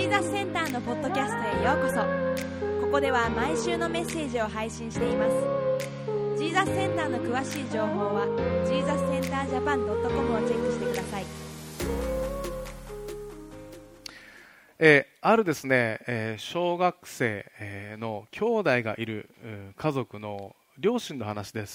ーザスセンターのポッドキャストへようこそ。ここでは毎週のメッセージを配信しています。ジーザスセンターの詳しい情報は jesuscenterjapan.com をチェックしてください。 あるですね、小学生の兄弟がいる家族の両親の話です。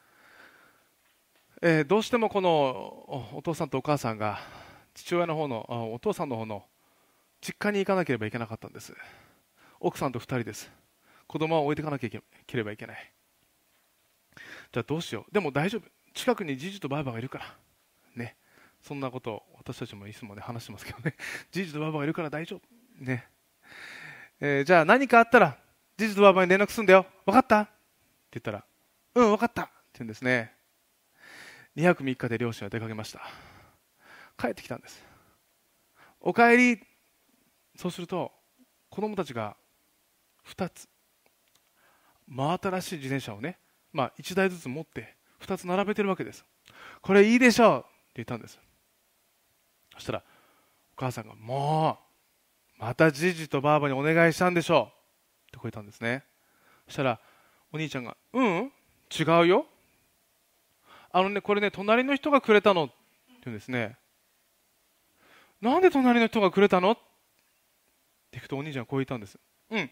どうしてもこのお父さんとお母さんが父親の方のお父さんの方の実家に行かなければいけなかったんです。奥さんと2人です。子供は置いていかなければいけない。じゃあどうしよう。でも大丈夫、近くにじじとばあばがいるからね。そんなことを私たちもいつもね話してますけどね。じじとばあばがいるから大丈夫ね。じゃあ何かあったらじじとばあばに連絡するんだよ、分かったって言ったら、分かったって言うんですね。2泊3日で両親は出かけました。帰ってきたんです。おかえり。そうすると子供たちが2つ真新しい自転車をね、1台ずつ持って2つ並べてるわけです。これいいでしょうって言ったんです。そしたらお母さんが、もうまたじじとばあばにお願いしたんでしょうってこう言ったんですね。そしたらお兄ちゃんが、違うよ、これね隣の人がくれたのって言うんですね。なんで隣の人がくれたのって聞くとお兄ちゃんがこう言ったんです。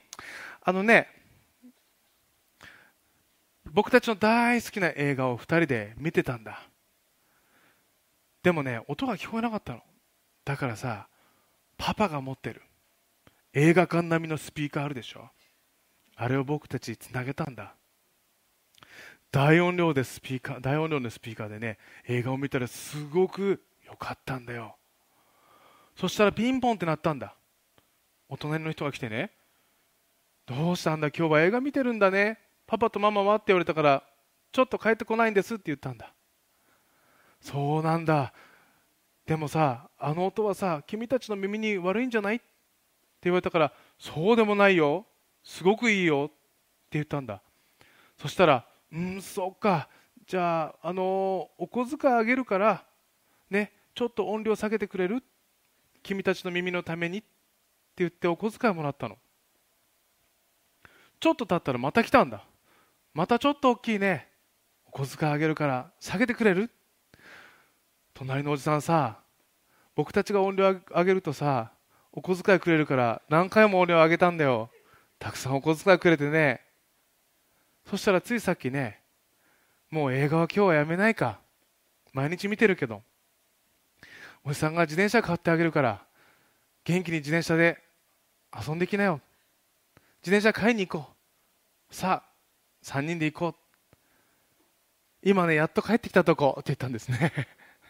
僕たちの大好きな映画を2人で見てたんだ。でもね音が聞こえなかったの。だからさ、パパが持ってる映画館並みのスピーカーあるでしょ、あれを僕たちつなげたんだ。大音量のスピーカーでね映画を見たらすごく良かったんだよ。そしたらピンポンって鳴ったんだ。お隣の人が来てね、どうしたんだ今日は映画見てるんだね、パパとママはって言われたからちょっと帰ってこないんですって言ったんだ。そうなんだ、でもさあの音はさ君たちの耳に悪いんじゃないって言われたから、そうでもないよ、すごくいいよって言ったんだ。そしたら、そうか、じゃあ、お小遣いあげるからね、ちょっと音量下げてくれる、君たちの耳のためにって言ってお小遣いもらったの。ちょっと経ったらまた来たんだ。またちょっと大きいね、お小遣いあげるから下げてくれる。隣のおじさんさ、僕たちが音量上げるとさお小遣いくれるから何回も音量上げたんだよ、たくさんお小遣いくれてね。そしたらついさっきね、もう映画は今日はやめないか、毎日見てるけどおじさんが自転車買ってあげるから元気に自転車で遊んできなよ、自転車買いに行こう、さあ3人で行こう、今ねやっと帰ってきたとこって言ったんですね。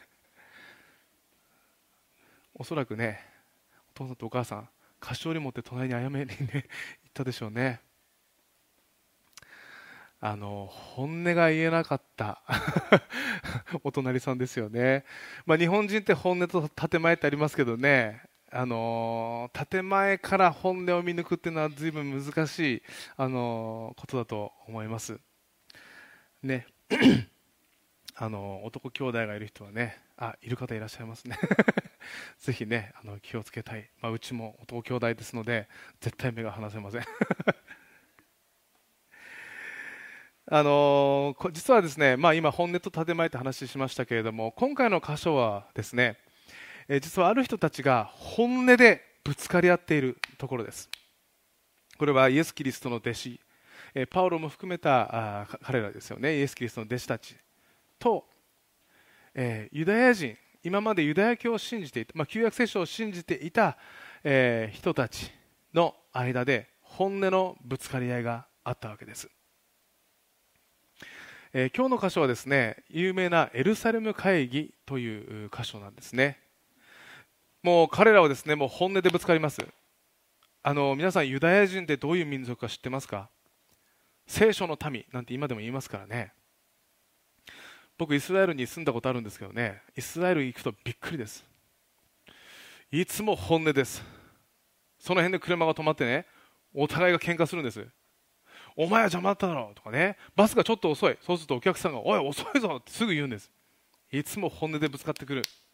おそらくねお父さんとお母さん菓子折り持って隣に謝りにね行ったでしょうね。本音が言えなかったお隣さんですよね。日本人って本音と建前ってありますけどね、建前から本音を見抜くっていうのは随分難しい、ことだと思いますね。男兄弟がいる人はね、いる方いらっしゃいますね。ぜひね気をつけたい、うちも男兄弟ですので絶対目が離せません。実はですね、今本音と建前って話しましたけれども、今回の箇所はですね、実はある人たちが本音でぶつかり合っているところです。これはイエス・キリストの弟子、パウロも含めた彼らですよね。イエス・キリストの弟子たちと、ユダヤ人、今までユダヤ教を信じていた、旧約聖書を信じていた、人たちの間で本音のぶつかり合いがあったわけです。今日の箇所はですね、有名なエルサレム会議という箇所なんですね。もう彼らはですね、もう本音でぶつかります。皆さんユダヤ人ってどういう民族か知ってますか？聖書の民なんて今でも言いますからね。僕イスラエルに住んだことあるんですけどね、イスラエル行くとびっくりです。いつも本音です。その辺で車が止まってね、お互いが喧嘩するんです。お前は邪魔だっただろうとかね、バスがちょっと遅い、そうするとお客さんがおい遅いぞってすぐ言うんです。いつも本音でぶつかってくる。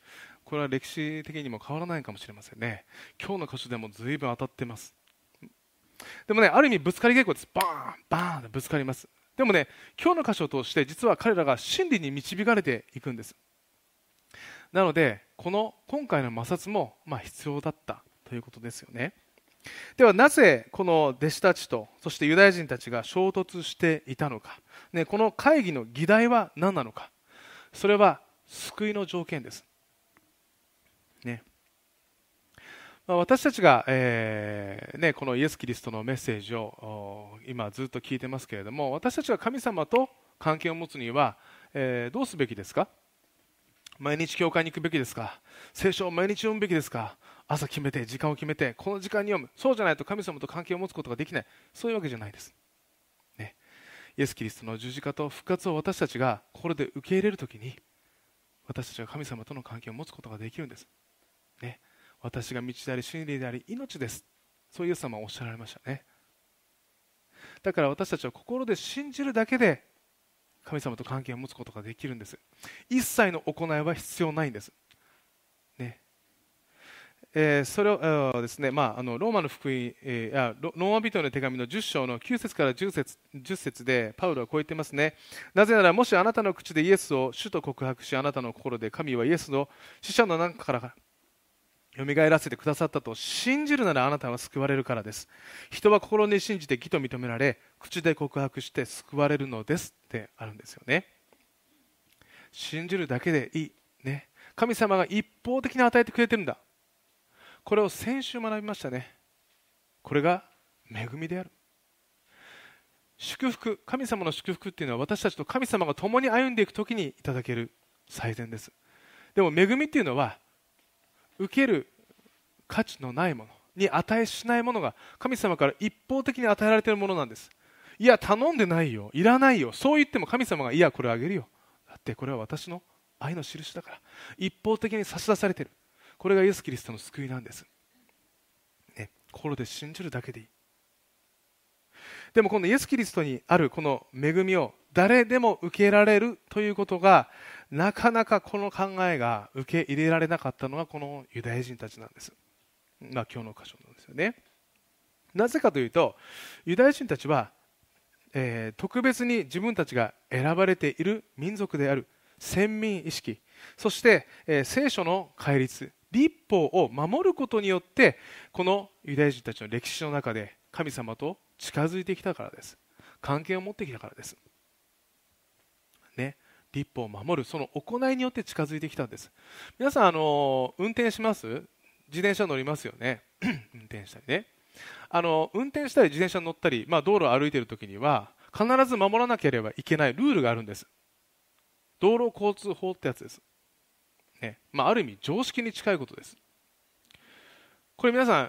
これは歴史的にも変わらないかもしれませんね。今日の箇所でも随分当たってます。でもね、ある意味ぶつかり稽古です。バーンバーンとぶつかります。でもね、今日の箇所を通して実は彼らが真理に導かれていくんです。なので今回の摩擦も必要だったということですよね。ではなぜこの弟子たちとそしてユダヤ人たちが衝突していたのか、ね、この会議の議題は何なのか。それは救いの条件です、ね。私たちが、このイエス・キリストのメッセージを今ずっと聞いてますけれども、私たちが神様と関係を持つには、どうすべきですか。毎日教会に行くべきですか。聖書を毎日読むべきですか。朝決めて時間を決めてこの時間に読む。そうじゃないと神様と関係を持つことができない。そういうわけじゃないです、ね。イエス・キリストの十字架と復活を私たちが心で受け入れるときに、私たちは神様との関係を持つことができるんです、ね。私が道であり真理であり命です。そうイエス様はおっしゃられましたね。だから私たちは心で信じるだけで神様と関係を持つことができるんです。一切の行いは必要ないんです、ね。それをですね、ローマの福音、ローマ人への手紙の10章の9節から10節でパウロはこう言ってますね。なぜならもしあなたの口でイエスを主と告白し、あなたの心で神はイエスの死者の中から蘇らせてくださったと信じるならあなたは救われるからです。人は心に信じて義と認められ、口で告白して救われるのですってあるんですよね。信じるだけでいい、ね。神様が一方的に与えてくれてるんだ。これを先週学びましたね。これが恵みである。祝福、神様の祝福っていうのは私たちと神様が共に歩んでいくときにいただける最善です。でも恵みっていうのは受ける価値のないものに値しないものが神様から一方的に与えられているものなんです。いや頼んでないよ、いらないよ、そう言っても神様がいやこれあげるよ、だってこれは私の愛の印だから、一方的に差し出されている。これがイエス・キリストの救いなんです、ね。心で信じるだけでいい。でもこのイエス・キリストにあるこの恵みを誰でも受けられるということがなかなかこの考えが受け入れられなかったのがこのユダヤ人たちなんです。今日の箇所なんですよね。なぜかというとユダヤ人たちは、特別に自分たちが選ばれている民族である先民意識、そして、聖書の戒律、律法を守ることによってこのユダヤ人たちの歴史の中で神様と近づいてきたからです。関係を持ってきたからです、ね。律法を守るその行いによって近づいてきたんです。皆さん運転します？自転車乗りますよね運転したりね。運転したり自転車に乗ったり、道路を歩いているときには必ず守らなければいけないルールがあるんです。道路交通法ってやつです、ね。ある意味常識に近いことです。これ皆さん、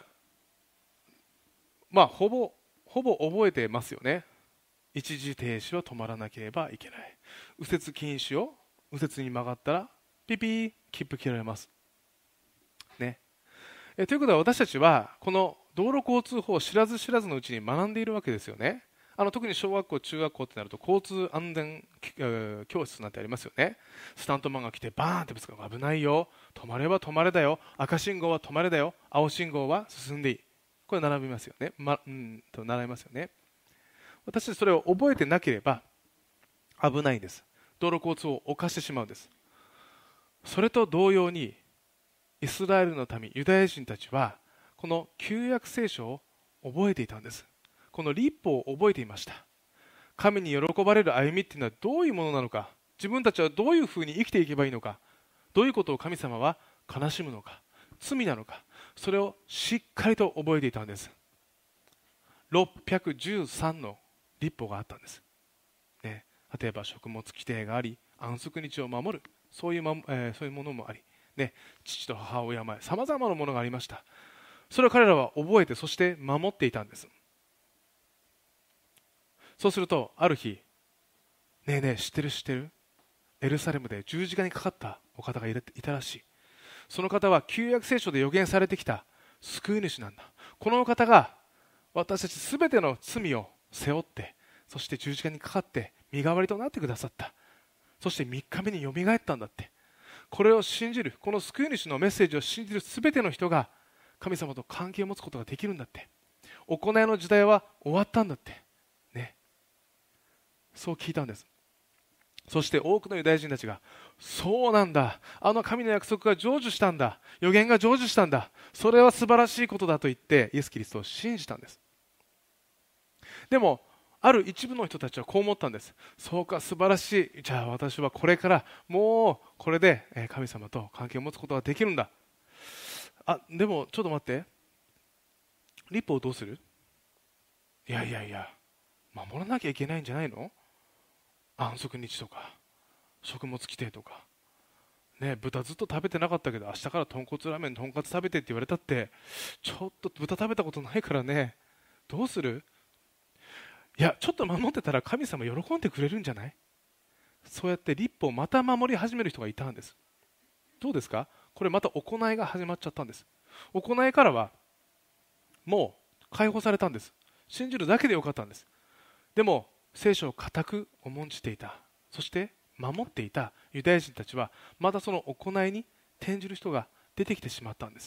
ほぼ覚えてますよね。一時停止は止まらなければいけない。右折禁止を右折に曲がったらピピー切符切られます、ね。ということは私たちはこの道路交通法を知らず知らずのうちに学んでいるわけですよね。特に小学校中学校ってなると交通安全教室なんてありますよね。スタントマンが来てバーンってぶつかる、危ないよ、止まれば止まれだよ、赤信号は止まれだよ、青信号は進んでいい、これ習いますよね。習いますよね。私たちそれを覚えてなければ危ないんです。道路交通を犯してしまうんです。それと同様にイスラエルの民ユダヤ人たちはこの旧約聖書を覚えていたんです。この律法を覚えていました。神に喜ばれる歩みっていうのはどういうものなのか、自分たちはどういうふうに生きていけばいいのか、どういうことを神様は悲しむのか、罪なのか、それをしっかりと覚えていたんです。613の律法があったんです、ね。例えば食物規定があり、安息日を守る、そういうものもあり、ね、父と母を敬え、さまざまなものがありました。それを彼らは覚えて、そして守っていたんです。そうするとある日、ねえねえ知ってる、エルサレムで十字架にかかったお方がいたらしい。その方は旧約聖書で予言されてきた救い主なんだ。このお方が私たちすべての罪を背負って、そして十字架にかかって身代わりとなってくださった。そして3日目によみがえったんだって。 これを信じる、この救い主のメッセージを信じるすべての人が神様と関係を持つことができるんだって、行いの時代は終わったんだってね、そう聞いたんです。そして多くのユダヤ人たちが、そうなんだ、あの神の約束が成就したんだ、予言が成就したんだ、それは素晴らしいことだと言ってイエス・キリストを信じたんです。でもある一部の人たちはこう思ったんです。そうか、素晴らしい、じゃあ私はこれからもうこれで神様と関係を持つことができるんだ。でもちょっと待って、立法をどうする？いやいやいや、守らなきゃいけないんじゃないの？安息日とか食物規定とかね、豚ずっと食べてなかったけど明日から豚骨ラーメン、豚カツ食べてって言われたって、ちょっと豚食べたことないからね、どうする？いや、ちょっと守ってたら神様喜んでくれるんじゃない？そうやって立法をまた守り始める人がいたんです。どうですか？これまた行いが始まっちゃったんです。行いからはもう解放されたんです。信じるだけでよかったんです。でも聖書を固く重んじていた、そして守っていたユダヤ人たちはまたその行いに転じる人が出てきてしまったんです。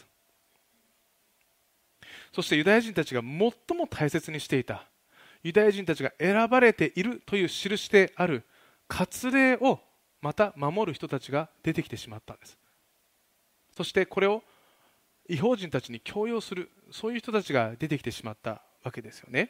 そしてユダヤ人たちが最も大切にしていた、ユダヤ人たちが選ばれているという印である割礼をまた守る人たちが出てきてしまったんです。そしてこれを異邦人たちに強要する、そういう人たちが出てきてしまったわけですよね。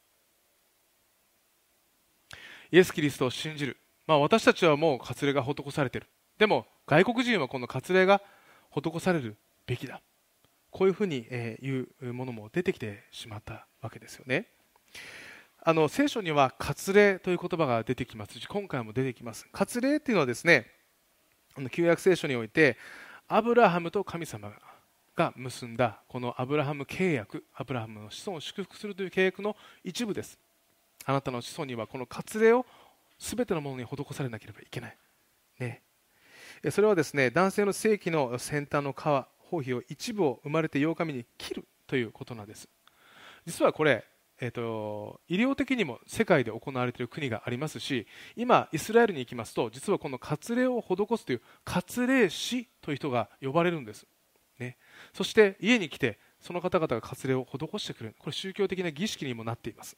イエス・キリストを信じる、私たちはもう割礼が施されている、でも外国人はこの割礼が施されるべきだ、こういうふうに言うものも出てきてしまったわけですよね。聖書には割礼という言葉が出てきますし、今回も出てきます。割礼というのはですね、旧約聖書においてアブラハムと神様が結んだこのアブラハム契約、アブラハムの子孫を祝福するという契約の一部です。あなたの子孫にはこの割礼をすべてのものに施されなければいけない、ね、それはですね、男性の性器の先端の皮、包皮を一部を生まれて8日目に切るということなんです。実はこれ、医療的にも世界で行われている国がありますし、今イスラエルに行きますと、実はこの割礼を施すという割礼師という人が呼ばれるんです、ね、そして家に来てその方々が割礼を施してくれる、これ宗教的な儀式にもなっています。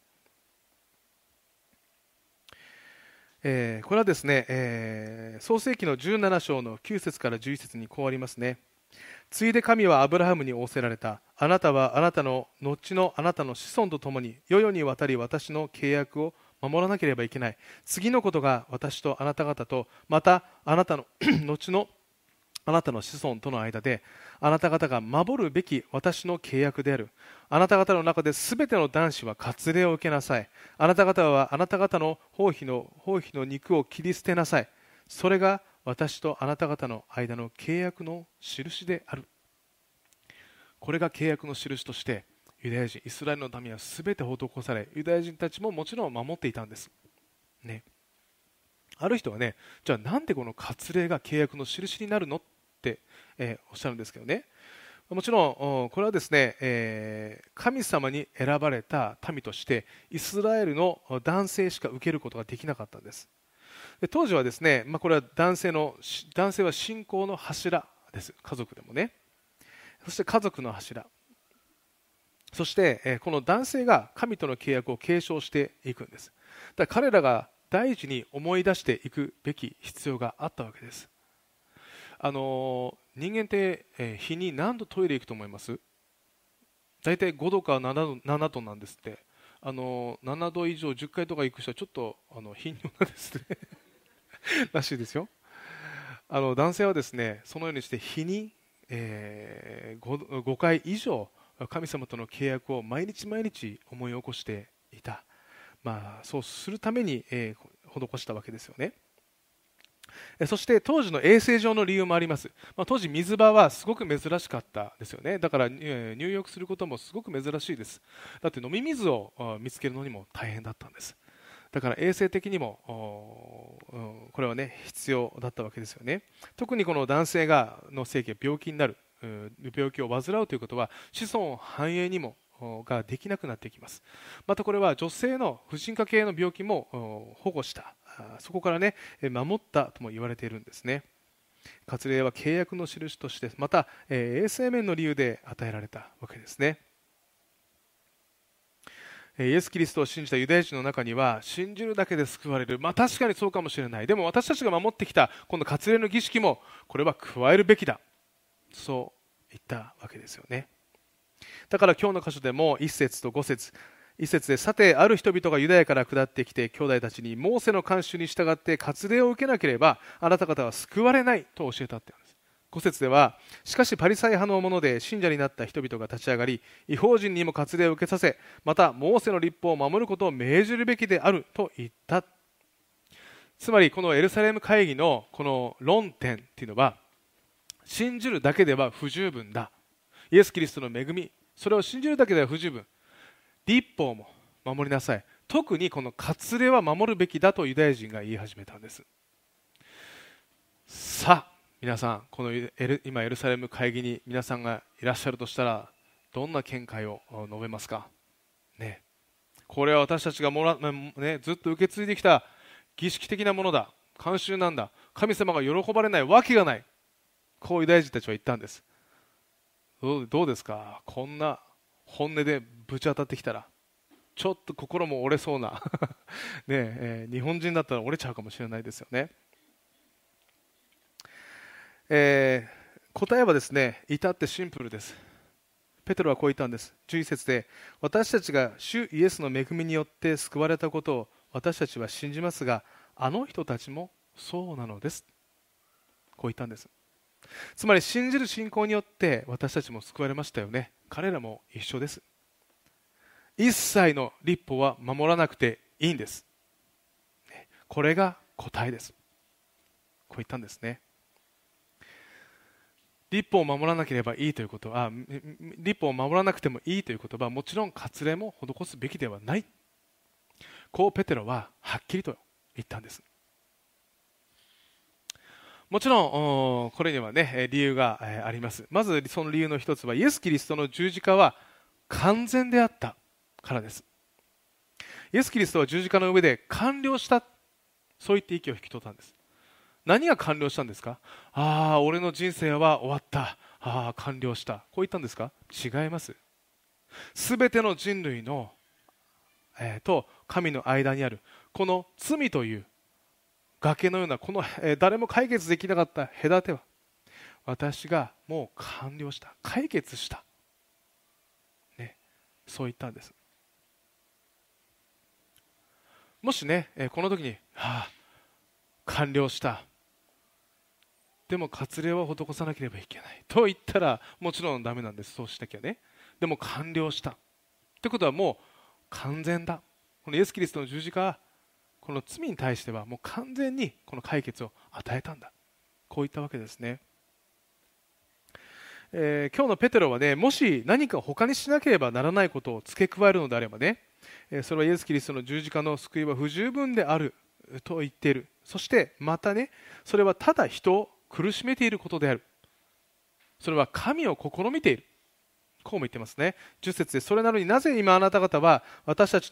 これはですね、創世記の17章の9節から11節にこうありますね。ついで神はアブラハムに仰せられた。あなたはあなたの後のあなたの子孫と共に世々にわたり私の契約を守らなければいけない。次のことが私とあなた方と、またあなたの後のあなたの子孫との間で、あなた方が守るべき私の契約である。あなた方の中で全ての男子は割礼を受けなさい。あなた方はあなた方の包皮の肉を切り捨てなさい。それが私とあなた方の間の契約の印である。これが契約の印としてユダヤ人、イスラエルの民は全て施され、ユダヤ人たちももちろん守っていたんです、ね、ある人はね、じゃあなんでこの割礼が契約の印になるのって、おっしゃるんですけどね、もちろんこれはですね、神様に選ばれた民としてイスラエルの男性しか受けることができなかったんです。で当時はですね、これは男性は信仰の柱です。家族でもね。そして家族の柱、そして、この男性が神との契約を継承していくんです。だから彼らが第一に思い出していくべき必要があったわけです。人間って、日に何度トイレ行くと思います？大体5度か7度なんですって。7度以上10回とか行く人はちょっと頻尿なんですねらしいですよ。男性はですね、そのようにして日に、5回以上神様との契約を毎日毎日思い起こしていた、そうするために、施したわけですよね。そして当時の衛生上の理由もあります。当時水場はすごく珍しかったですよね。だから入浴することもすごく珍しいです。だって飲み水を見つけるのにも大変だったんです。だから衛生的にもこれはね必要だったわけですよね。特にこの男性の性器が病気になる、病気を患うということは子孫繁栄にもができなくなってきます。またこれは女性の婦人科系の病気も保護した、そこからね守ったとも言われているんですね。 割礼は契約の印として、また、衛生面の理由で与えられたわけですね。イエス・キリストを信じたユダヤ人の中には、信じるだけで救われる、確かにそうかもしれない、でも私たちが守ってきたこの割礼の儀式もこれは加えるべきだ、そう言ったわけですよね。だから今日の箇所でも1節と5節、1節で、さてある人々がユダヤから下ってきて兄弟たちに、モーセの慣習に従って割礼を受けなければあなた方は救われないと教えたって言うんです。5節では、しかしパリサイ派の者で信者になった人々が立ち上がり、異邦人にも割礼を受けさせ、またモーセの律法を守ることを命じるべきであると言った。つまりこのエルサレム会議のこの論点っていうのは、信じるだけでは不十分だ、イエス・キリストの恵み、それを信じるだけでは不十分、律法も守りなさい、特にこの割礼は守るべきだとユダヤ人が言い始めたんです。さあ皆さん、この今エルサレム会議に皆さんがいらっしゃるとしたら、どんな見解を述べますか、ね、これは私たちがずっと受け継いできた儀式的なものだ、慣習なんだ、神様が喜ばれないわけがない、こうユダヤ人たちは言ったんです。どうですか、こんな本音でぶち当たってきたらちょっと心も折れそうなね、日本人だったら折れちゃうかもしれないですよね。答えはですね、至ってシンプルです。ペテロはこう言ったんです。11節で、私たちが主イエスの恵みによって救われたことを私たちは信じますが、あの人たちもそうなのです、こう言ったんです。つまり信じる信仰によって私たちも救われましたよね。彼らも一緒です。一切の律法は守らなくていいんです。これが答えです。こう言ったんですね。律法を守らなければいいということは、律法を守らなくてもいいということは、もちろん割礼も施すべきではない、こうペテロははっきりと言ったんです。もちろんこれにはね、理由があります。まずその理由の一つは、イエス・キリストの十字架は完全であったからです。イエス・キリストは十字架の上で完了した、そう言って息を引き取ったんです。何が完了したんですか。俺の人生は終わった、完了した、こう言ったんですか。違います。すべての人類の、と神の間にあるこの罪という崖のようなこの、誰も解決できなかった隔ては、私がもう完了した、解決した、ね、そう言ったんです。もしね、この時に、完了した、でも割礼は施さなければいけないと言ったら、もちろんダメなんです。そうしなきゃね。でも完了したってことは、もう完全だ。このイエス・キリストの十字架はこの罪に対してはもう完全にこの解決を与えたんだ、こういったわけですね。今日のペテロはね、もし何か他にしなければならないことを付け加えるのであればね、それはイエス・キリストの十字架の救いは不十分であると言っている。そしてまたね、それはただ人を苦しめていることである、それは神を試みている、こうも言ってますね。10節で、それなのになぜ今あなた方は私たち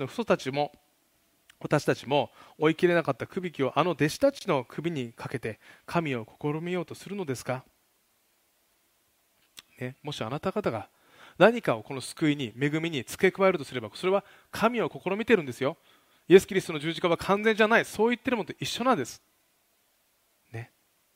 も追い切れなかったくびきをあの弟子たちの首にかけて神を試みようとするのですか、ね、もしあなた方が何かをこの救いに恵みに付け加えるとすれば、それは神を試みているんですよ。イエス・キリストの十字架は完全じゃない、そう言ってるものと一緒なんです、ね、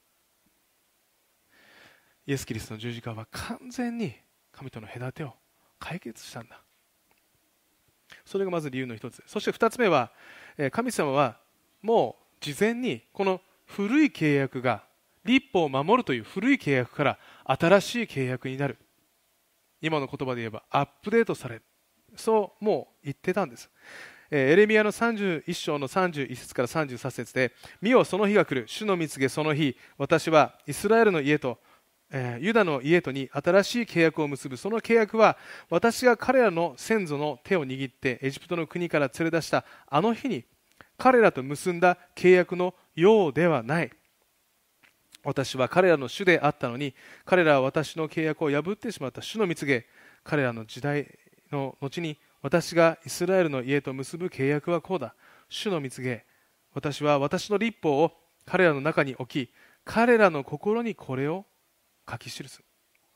イエス・キリストの十字架は完全に神との隔てを解決したんだ。それがまず理由の一つ。そして二つ目は、神様はもう事前にこの古い契約が、律法を守るという古い契約から新しい契約になる、今の言葉で言えばアップデートされる、そうもう言ってたんです。エレミヤの31章の31節から33節で、見よその日が来る、主の御告げその日、私はイスラエルの家とユダの家とに新しい契約を結ぶ。その契約は私が彼らの先祖の手を握ってエジプトの国から連れ出したあの日に彼らと結んだ契約のようではない。私は彼らの主であったのに、彼らは私の契約を破ってしまった。主の御告げ、彼らの時代の後に私がイスラエルの家と結ぶ契約はこうだ。主の御告げ、私は私の律法を彼らの中に置き、 彼らの心にこれを書き記す。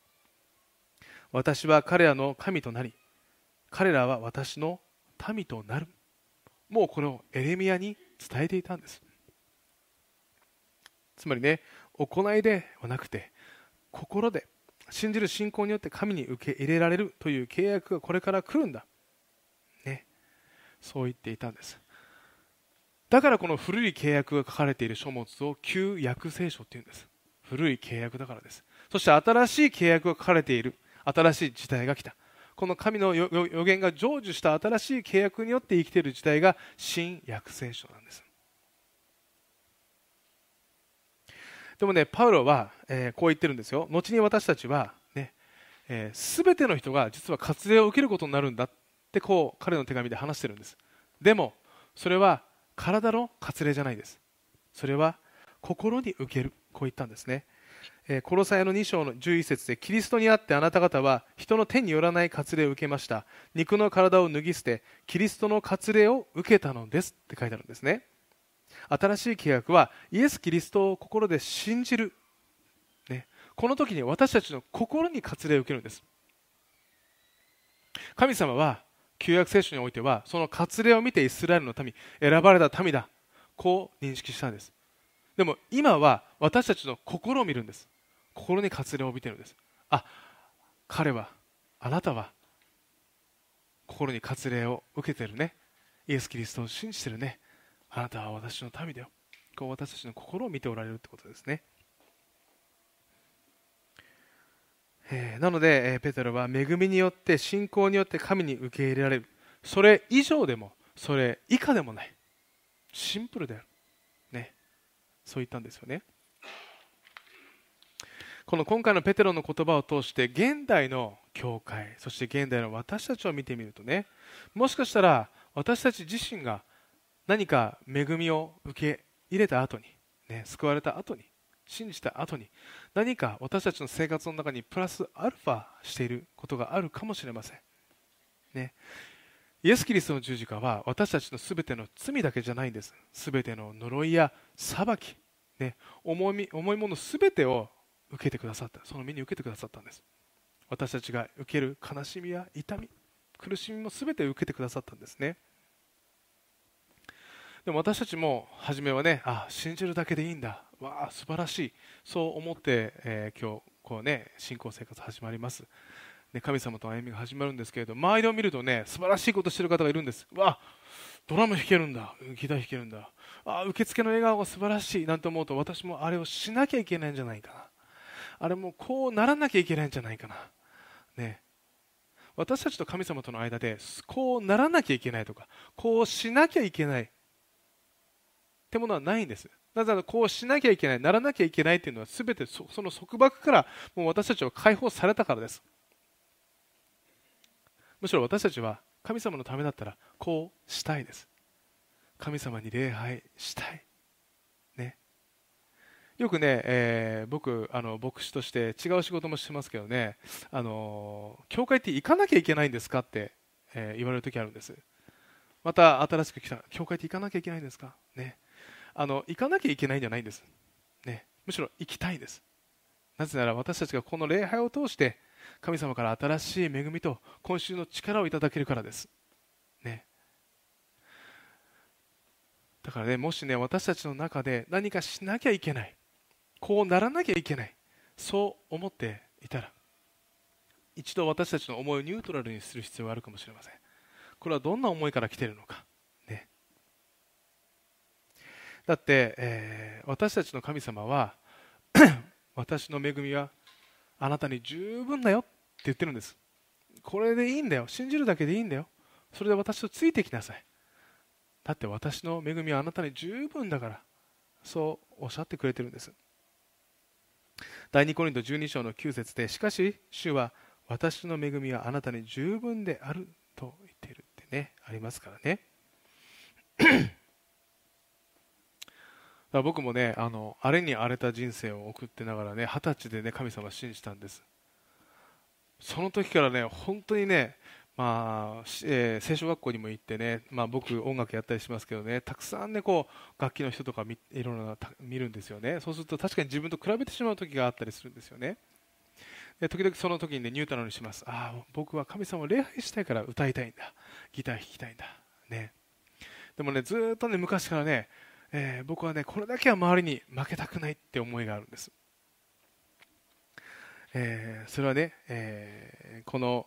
私は彼らの神となり、彼らは私の民となる。もうこれをエレミヤに伝えていたんです。つまりね、行いではなくて心で信じる信仰によって神に受け入れられるという契約がこれから来るんだ、ね、そう言っていたんです。だからこの古い契約が書かれている書物を旧約聖書っていうんです。古い契約だからです。そして新しい契約が書かれている新しい時代が来た。この神の予言が成就した新しい契約によって生きている時代が新約聖書なんです。でもね、パウロは、こう言ってるんですよ。後に私たちは、ね、全ての人が実は割礼を受けることになるんだってこう彼の手紙で話してるんです。でもそれは体の割礼じゃないです。それは心に受ける、こう言ったんですね。コロサイの2章の11節で、キリストにあってあなた方は人の手によらない割礼を受けました。肉の体を脱ぎ捨てキリストの割礼を受けたのですって書いてあるんですね。新しい契約はイエス・キリストを心で信じる、ね、この時に私たちの心に割礼を受けるんです。神様は旧約聖書においてはその割礼を見てイスラエルの民、選ばれた民だ、こう認識したんです。でも今は私たちの心を見るんです。心に割礼を帯びているんです。あ、彼は、あなたは心に割礼を受けてるね、イエス・キリストを信じてるね、あなたは私の民だよ、こう私たちの心を見ておられるってことですね。なのでペテロは恵みによって信仰によって神に受け入れられる、それ以上でもそれ以下でもない、シンプルである、ね、そう言ったんですよね。この今回のペテロの言葉を通して現代の教会、そして現代の私たちを見てみるとね、もしかしたら私たち自身が何か恵みを受け入れた後に、ね、救われた後に、信じた後に何か私たちの生活の中にプラスアルファしていることがあるかもしれません、ね、イエス・キリストの十字架は私たちのすべての罪だけじゃないんです。すべての呪いや裁き、ね、重いものすべてを受けてくださった、その身に受けてくださったんです。私たちが受ける悲しみや痛み、苦しみもすべて受けてくださったんですね。でも私たちも初めはね、信じるだけでいいんだ、わあ素晴らしい、そう思って、今日こうね信仰生活始まります、ね、神様との歩みが始まるんですけれど、周りを見るとね素晴らしいことしてる方がいるんです。わあドラム弾けるんだ、ギター弾けるんだ、受付の笑顔が素晴らしいなんて思うと、私もあれをしなきゃいけないんじゃないかな、あれもこうならなきゃいけないんじゃないかな、ね、私たちと神様との間でこうならなきゃいけないとかこうしなきゃいけないってものはないんです。なぜならこうしなきゃいけない、ならなきゃいけないっていうのは全てその束縛からもう私たちは解放されたからです。むしろ私たちは神様のためだったらこうしたいです。神様に礼拝したい、ね、よくね、僕牧師として違う仕事もしてますけどね、教会って行かなきゃいけないんですかって、言われる時あるんです。また新しく来た教会って行かなきゃいけないんですか、ね、行かなきゃいけないんじゃないんです、ね、むしろ行きたいです。なぜなら私たちがこの礼拝を通して神様から新しい恵みと今週の力をいただけるからです、ね、だからね、もしね私たちの中で何かしなきゃいけない、こうならなきゃいけない、そう思っていたら一度私たちの思いをニュートラルにする必要があるかもしれません。これはどんな思いから来ているのか、ね、だって、私たちの神様は私の恵みはあなたに十分だよって言ってるんです。これでいいんだよ、信じるだけでいいんだよ、それで私とついてきなさい、だって私の恵みはあなたに十分だから、そうおっしゃってくれてるんです。第2コリント12章の9節で、しかし主は私の恵みはあなたに十分であると言っているってね、ありますからね。だから僕もね、荒れに荒れた人生を送ってながらね、20歳でね神様を信じたんです。その時からね本当にね聖書学校にも行ってね、僕音楽やったりしますけどね、たくさんねこう楽器の人とかいろんな見るんですよね。そうすると確かに自分と比べてしまう時があったりするんですよね。で時々その時にねニュートラルにします。僕は神様を礼拝したいから歌いたいんだ、ギター弾きたいんだね。でもねずっとね昔からね、僕はねこれだけは周りに負けたくないって思いがあるんです。それはね、この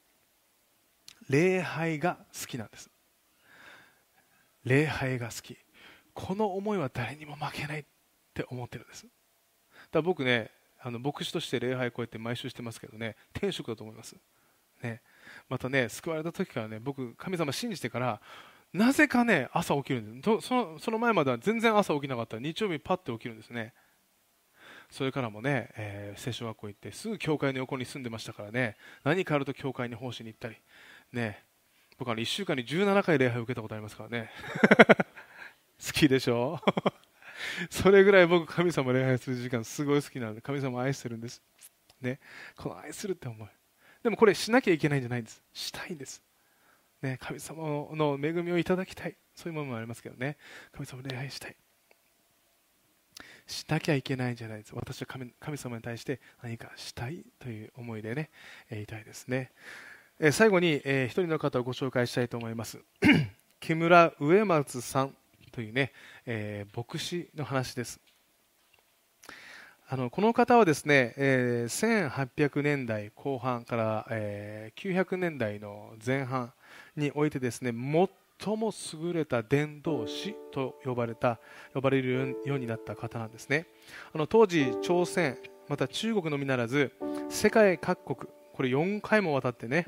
礼拝が好きなんです。礼拝が好き、この思いは誰にも負けないって思ってるんです。だから僕ね牧師として礼拝こうやって毎週してますけどね、天職だと思います、ね、またね救われた時からね、僕神様信じてからなぜかね朝起きるんです。その前までは全然朝起きなかったら日曜日パッて起きるんですね。それからもね、聖書学校行ってすぐ教会の横に住んでましたからね、何かあると教会に奉仕に行ったりね。僕は1週間に17回礼拝を受けたことありますからね好きでしょそれぐらい僕神様を礼拝する時間すごい好きなので、神様を愛してるんです、ね、この愛するって思い。でもこれしなきゃいけないんじゃないんです、したいんです、ね、神様の恵みをいただきたい、そういうものもありますけどね、神様を礼拝したい、しなきゃいけないんじゃないです。私は神様に対して何かしたいという思いでね、いたいですね。最後に、一人の方をご紹介したいと思います木村植松さんというね、牧師の話です。この方はですね、1800年代後半から、900年代の前半においてですね、最も優れた伝道師と呼ばれるようになった方なんですね。当時朝鮮また中国のみならず世界各国、これ4回も渡ってね、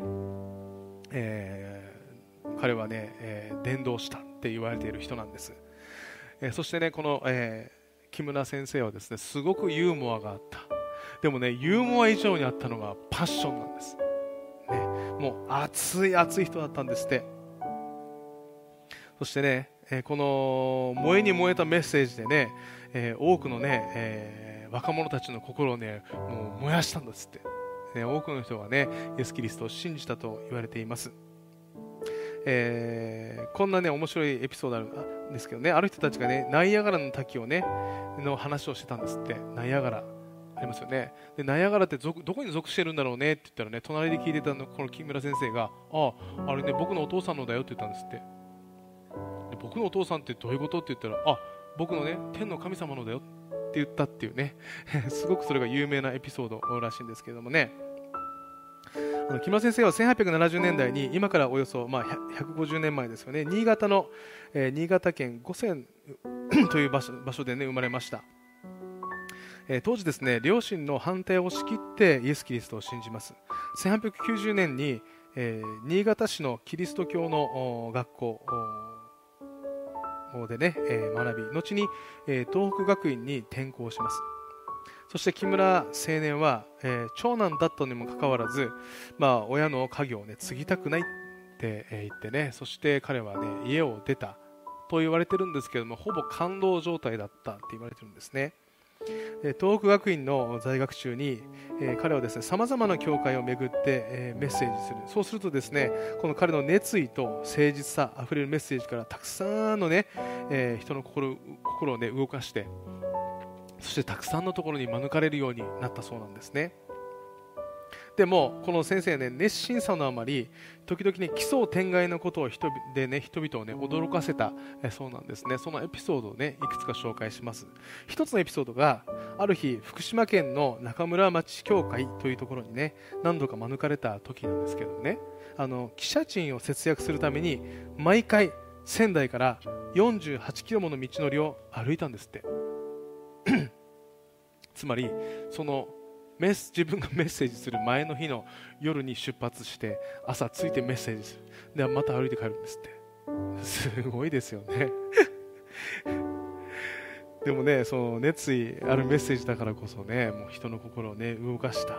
彼はね、伝道したって言われている人なんです。そしてねこの、木村先生はですねすごくユーモアがあった。でもねユーモア以上にあったのがパッションなんです、ね、もう熱い人だったんですって。そしてね、この燃えに燃えたメッセージでね、多くのね、若者たちの心をねもう燃やしたんですって、多くの人がねイエス・キリストを信じたと言われています。こんなね面白いエピソードあるんですけどね、ある人たちがねナイアガラの滝をねの話をしてたんですって。ナイアガラありますよね。でナイアガラってどこに属してるんだろうねって言ったらね、隣で聞いてたのこの木村先生があれね僕のお父さんのだよって言ったんですって。で僕のお父さんってどういうことって言ったら僕のね天の神様のだよって言ったっていうねすごくそれが有名なエピソードらしいんですけどもね、木村先生は1870年代に今からおよそ、150年前ですよね、新潟県五泉という場所で、ね、生まれました。当時ですね両親の反対を押し切ってイエス・キリストを信じます。1890年に、新潟市のキリスト教の学校でね、学び後に、東北学院に転校します。そして木村青年は、長男だったにもかかわらず、親の家業を、ね、継ぎたくないって言ってね、そして彼は、ね、家を出たと言われてるんですけども、ほぼ完労状態だったって言われてるんですね。東北学院の在学中に、彼はですね様々な教会を巡って、メッセージする。そうするとですねこの彼の熱意と誠実さあふれるメッセージからたくさんのね、人の心を、ね、動かして、そしてたくさんのところに免れるようになったそうなんですね。でもこの先生ね熱心さのあまり時々ね奇想天外のことを人々をね驚かせたそうなんですね。そのエピソードをねいくつか紹介します。一つのエピソードがある日福島県の中村町教会というところにね何度か免れた時なんですけどね、汽車賃を節約するために毎回仙台から48キロもの道のりを歩いたんですってつまりその自分がメッセージする前の日の夜に出発して朝着いてメッセージする。でまた歩いて帰るんですって。すごいですよねでもねその熱意あるメッセージだからこそねもう人の心をね動かした。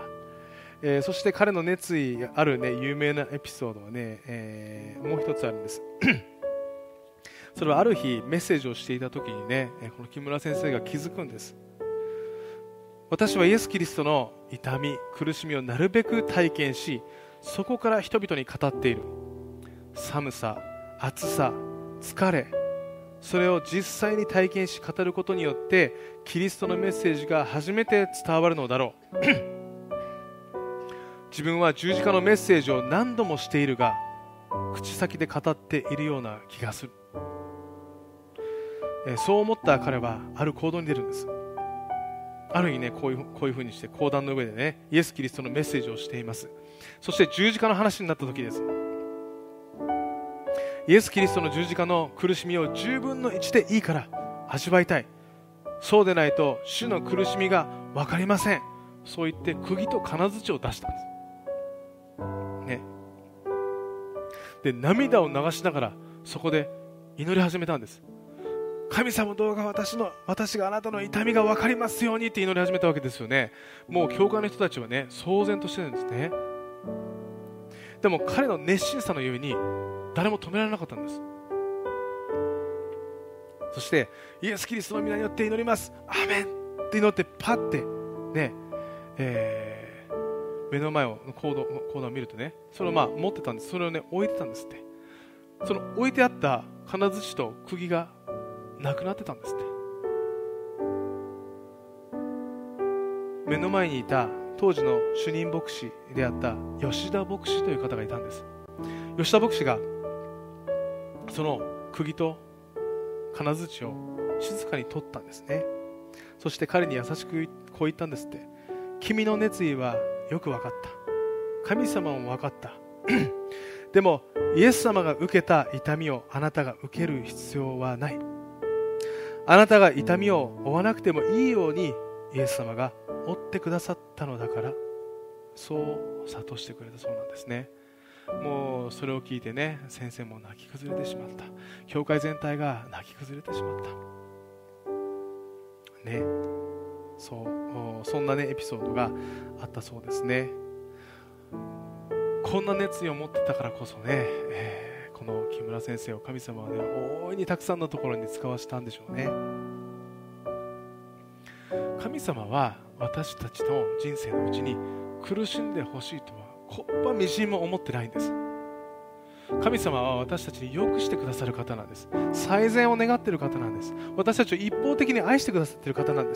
そして彼の熱意あるね有名なエピソードはね、もう一つあるんですそれはある日メッセージをしていた時にねこの木村先生が気づくんです。私はイエス・キリストの痛み苦しみをなるべく体験し、 そこから人々に語っている。寒さ、暑さ、疲れ、それを実際に体験し語ることによってキリストのメッセージが初めて伝わるのだろう自分は十字架のメッセージを何度もしているが、口先で語っているような気がする。そう思った彼はある行動に出るんです。ある日ね、こういうふうにして講談の上でね、イエス・キリストのメッセージをしています。そして十字架の話になった時です。イエス・キリストの十字架の苦しみを10分の1でいいから味わいたい。そうでないと主の苦しみが分かりません。そう言って釘と金槌を出したんですね。で、涙を流しながらそこで祈り始めたんです。神様、どうか私があなたの痛みが分かりますようにって祈り始めたわけですよね。もう教会の人たちはね、騒然としてるんですね。でも彼の熱心さのゆえに誰も止められなかったんです。そしてイエス・キリストの皆によって祈ります、アーメンって祈ってパッてね、目の前をコードを見るとね、それを持ってたんです。それをね置いてたんですって。その置いてあった金槌と釘がなくなってたんですって。目の前にいた当時の主任牧師であった吉田牧師という方がいたんです。吉田牧師がその釘と金槌を静かに取ったんですね。そして彼に優しくこう言ったんですって。君の熱意はよく分かった。神様も分かった。でもイエス様が受けた痛みをあなたが受ける必要はない。あなたが痛みを負わなくてもいいようにイエス様が負ってくださったのだから、そう諭してくれたそうなんですね。もうそれを聞いてね、先生も泣き崩れてしまった。教会全体が泣き崩れてしまったね。そんなねエピソードがあったそうですね。こんな熱意を持ってたからこそね、この木村先生を神様はね、大いにたくさんのところに使わしたんでしょうね。神様は私たちの人生のうちに苦しんでほしいとはこっぱみじんも思ってないんです。神様は私たちに良くしてくださる方なんです。最善を願っている方なんです。私たちを一方的に愛してくださっている方なんです、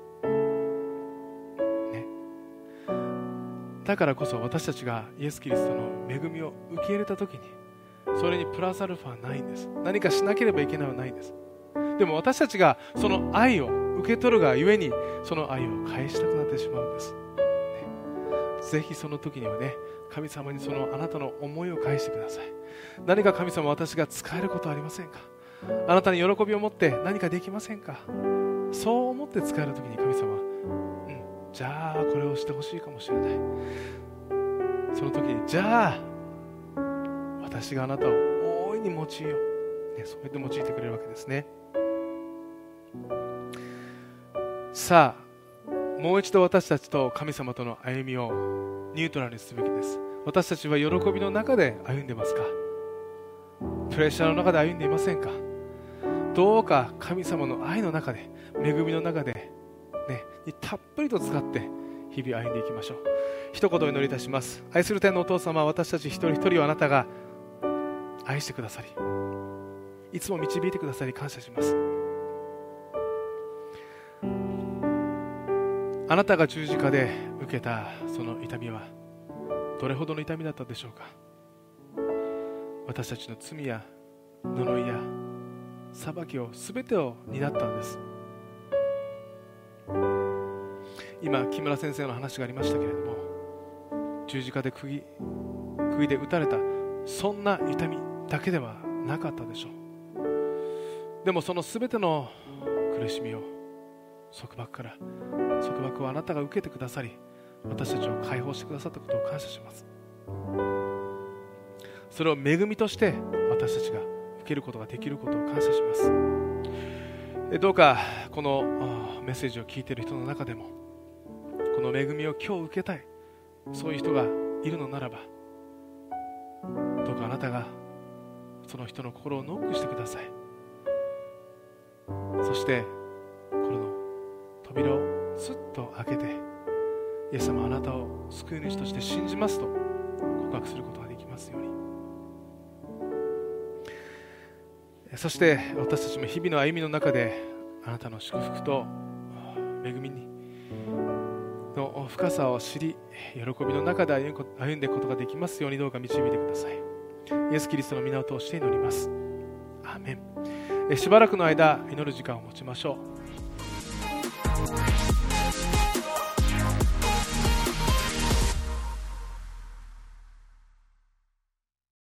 ね、だからこそ私たちがイエス・キリストの恵みを受け入れた時に、それにプラスアルファないんです。何かしなければいけないのはないんです。でも私たちがその愛を受け取るがゆえに、その愛を返したくなってしまうんです、ね、ぜひその時にはね、神様にそのあなたの思いを返してください。何か神様、私が使えることはありませんか。あなたに喜びを持って何かできませんか。そう思って使える時に神様は、じゃあこれをしてほしいかもしれない。その時にじゃあ私があなたを大いに用いよう、そうやって用いてくれるわけですね。さあ、もう一度私たちと神様との歩みをニュートラルにすべきです。私たちは喜びの中で歩んでますか。プレッシャーの中で歩んでいませんか。どうか神様の愛の中で、恵みの中で、にたっぷりと使って日々歩んでいきましょう。一言お祈りいたします。愛する天のお父様、私たち一人一人をあなたが愛してくださり、いつも導いてくださり感謝します。あなたが十字架で受けたその痛みはどれほどの痛みだったでしょうか。私たちの罪や呪いや裁きを全てを担ったんです。今木村先生の話がありましたけれども、十字架で釘で打たれたそんな痛みだけではなかったでしょう。でもその全ての苦しみを、束縛をあなたが受けてくださり、私たちを解放してくださったことを感謝します。それを恵みとして私たちが受けることができることを感謝します。どうかこのメッセージを聞いている人の中でも、この恵みを今日受けたい、そういう人がいるのならば、どうかあなたがその人の心をノックしてください。そして心の扉をスッと開けて、イエス様、あなたを救い主として信じますと白することができますように。そして私たちも日々の歩みの中であなたの祝福と恵みの深さを知り、喜びの中で歩んでいくことができますように、どうか導いてください。イエス・キリストの皆を通して祈ります。アーメン。しばらくの間祈る時間を持ちましょう。